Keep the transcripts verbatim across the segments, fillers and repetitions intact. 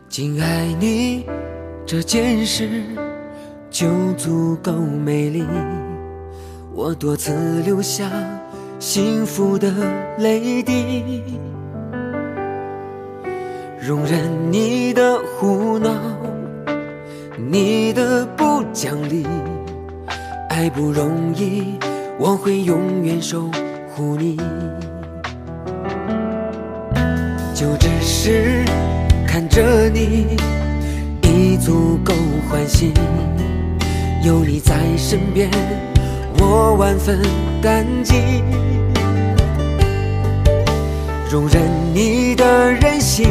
仅爱你这件事就足够美丽，我多次流下幸福的泪滴，容忍你的胡闹，你的不讲理，爱不容易，我会永远守护你。就只是看着你已足够欢喜，有你在身边我万分感激，容忍你的任性，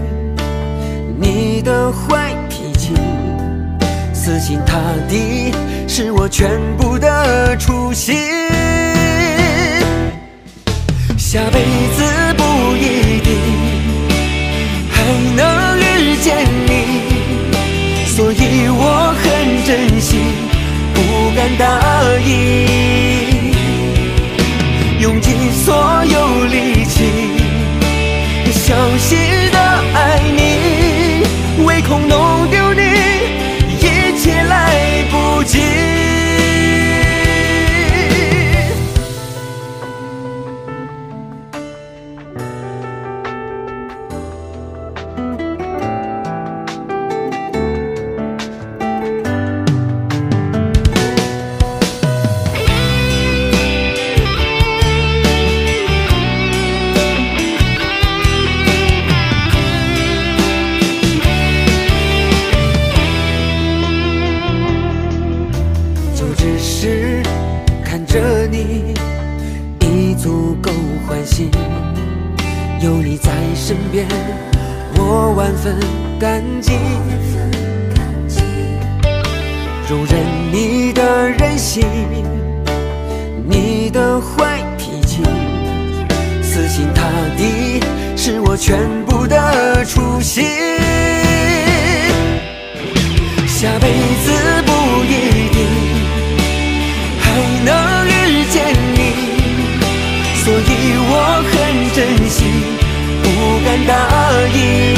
你的坏脾气，死心塌地是我全部的初心。下辈子不一定还能遇见你，所以我很珍惜，不敢答应，用尽所有力气小心的爱你，唯恐弄丢你，一切来不及。是看着你已足够欢喜，有你在身边我万分感激，容忍你的任性，你的坏脾气，死心塌地是我全部的初心。下辈子不一定还能遇见你，所以我很珍惜，不敢答应，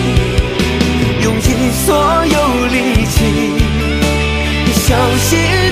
用尽所有力气小心